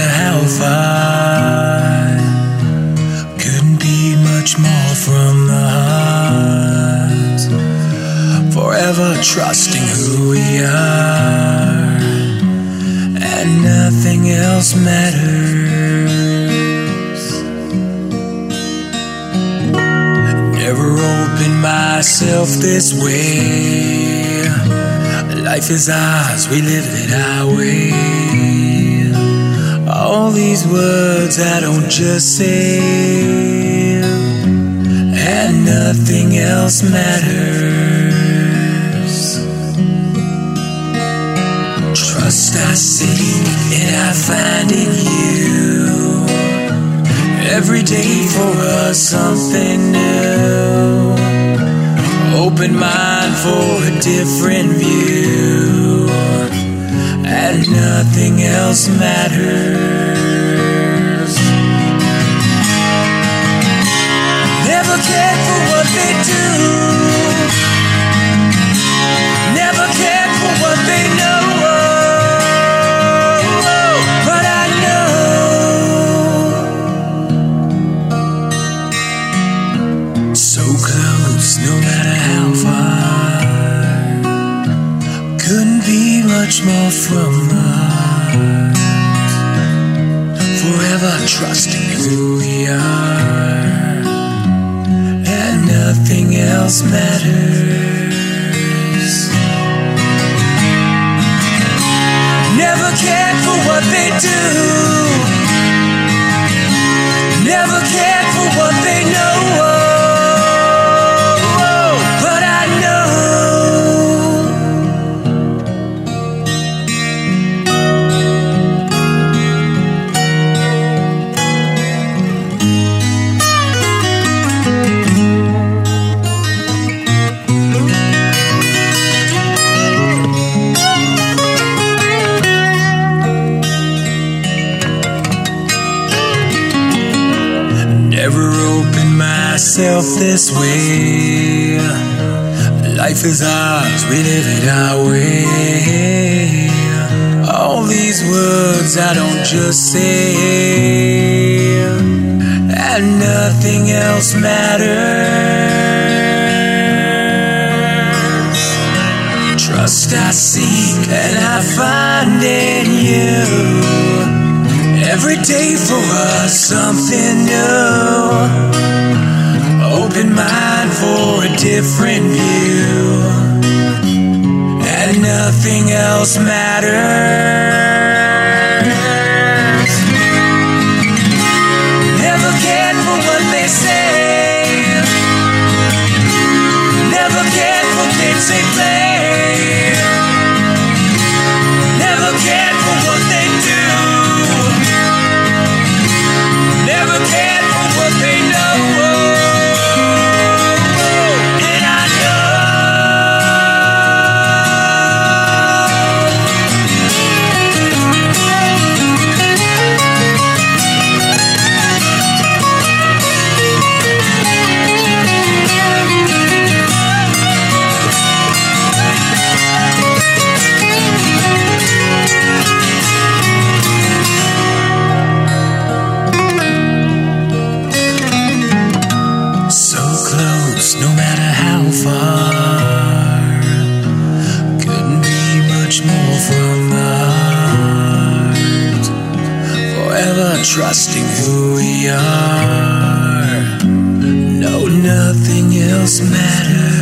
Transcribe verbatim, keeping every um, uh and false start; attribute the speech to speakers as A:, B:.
A: how far, couldn't be much more from the heart. Forever trusting who we are, and nothing else matters. Never opened myself this way. Life is ours, we live it our way. All these words I don't just say, and nothing else matters. Trust I seek and I find in you. Every day for us something new. Open mind for a different view, and nothing else matters. Never cared for what they do, never cared for what they know. But I know, so close, no matter how far, couldn't be much more from the heart. Forever trusting who we are, and nothing else matters. Never cared for what they do, never cared for what they know. But I know, never opened myself this way. Life is ours, we live it our way. All these words I don't just say, and nothing else matters. Trust I seek and I find in you. Every day for us something new. Open mind for a different view, and nothing else matters. Never cared for what they say, never cared for things they play, never cared for what they do, never cared for what they know. And I so close, no matter how far, couldn't be much more from the heart. Forever trusting who we are, no, nothing else matters.